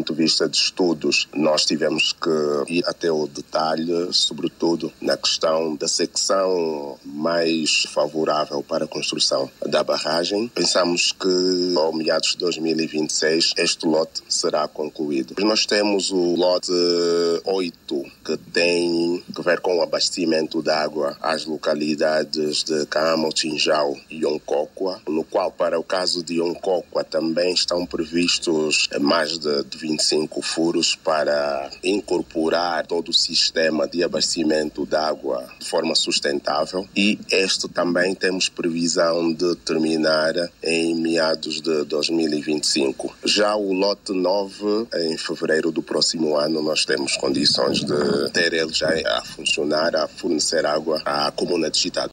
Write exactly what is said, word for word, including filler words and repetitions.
ponto de vista de estudos, nós tivemos que ir até o detalhe, sobretudo na questão da secção mais favorável para a construção da barragem. Pensamos que ao meados de dois mil e vinte e seis este lote será concluído. Nós temos o lote oito, que tem que ver com o abastecimento de água às localidades de Cama, Tinjau e Oncóqua, no qual, para o caso de Oncóqua, também estão previstos mais de vinte e cinco furos para incorporar todo o sistema de abastecimento de água de forma sustentável, e este também temos previsão de terminar em meados de dois mil e vinte e cinco. Já o lote nove, em fevereiro do próximo ano, nós temos condições de ter ele já a funcionar, a fornecer água à comuna digital.